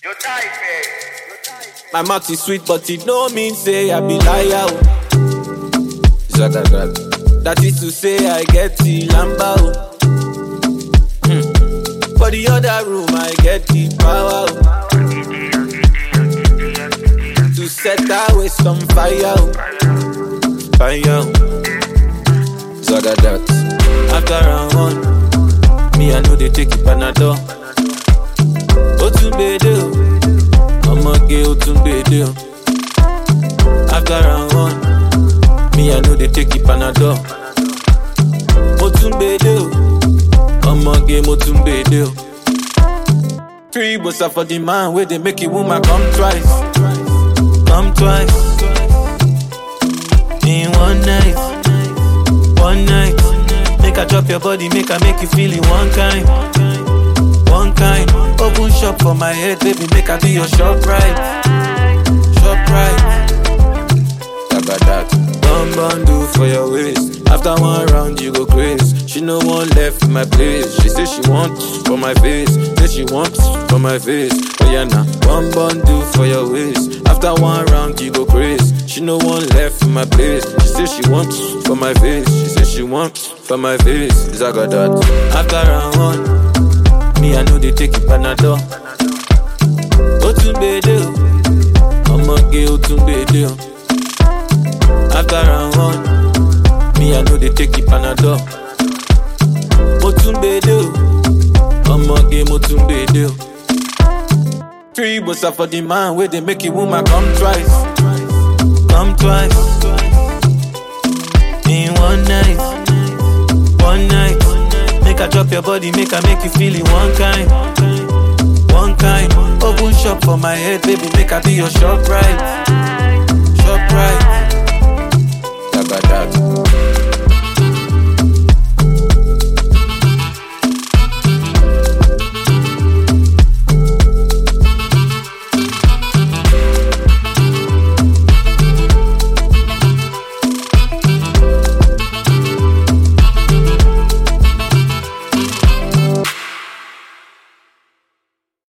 Your type, My mouth is sweet, but it no mean say I be liar. That is to say I get the lamba. For the other room I get the power. To set our waist on fire. Fire. Zagadat. After round one, me I know they take it Panadol. Otunbede, I'ma get Otunbede. After round one, me I know they take it Panadol. Otunbede, I'ma get Otunbede. 3 bossa for the man where they make it woman come twice. Come twice. In one night. One night. Make I drop your body, make I make you feel it one kind. One kind. Open shop for my head, baby, make I be your shop right. Shop right. About that. Bun do for your waist. After one round, you go crazy. She no one left in my place. She say she wants for my face. Say she wants for my face. Oh yeah, nah. One do for your waist. After one round, you go crazy. She no one left in my place. She say she wants for my face. She say she wants for my face. Is I got that? After round one, me I know they take it Panadol. Otunbede, I'ma get Otunbede. After round one, me I know they take it Panadol. Otunbede, I'ma get Otunbede. 3 bossa for the man where they make it woman come twice. Come twice. In one night. One night. Make I drop your body, make I make you feel it one kind. One kind. Open shop for my head, baby, make I be your shop right. Shop right.